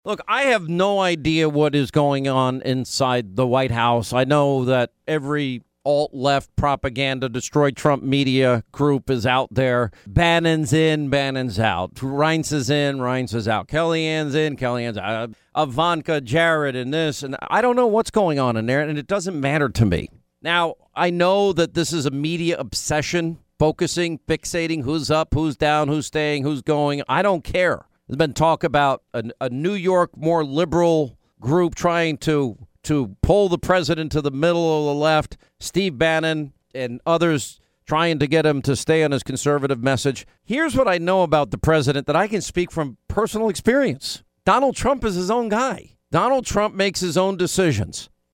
Look, I have no idea what is going on inside the White House. I know that every alt-left propaganda, destroy Trump media group is out there. Bannon's in, Bannon's out. Reince is in, Reince is out. Kellyanne's in, Kellyanne's out. Ivanka, Jared, and this. And I don't know what's going on in there, and it doesn't matter to me. Now, I know that this is a media obsession, focusing, fixating who's up, who's down, who's staying, who's going. I don't care. There's been talk about a New York, more liberal group trying to pull the president to the middle of the left, Steve Bannon and others trying to get him to stay on his conservative message. Here's what I know about the president that I can speak from personal experience. Donald Trump is his own guy. Donald Trump makes his own decisions.